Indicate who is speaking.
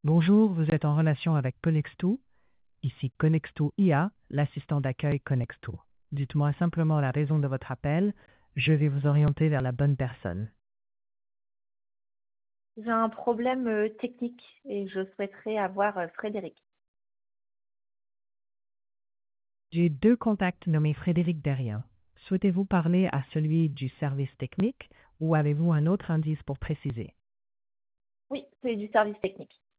Speaker 1: Bonjour, vous êtes en relation avec Connexto. Ici Connexto IA, l'assistant d'accueil Connexto. Dites-moi simplement la raison de votre appel. Je vais vous orienter vers la bonne personne.
Speaker 2: J'ai un problème technique et je souhaiterais avoir Frédéric.
Speaker 1: J'ai deux contacts nommés Frédéric Derrien. Souhaitez-vous parler à celui du service technique ou avez-vous un autre indice pour préciser?
Speaker 2: Oui, c'est du service technique.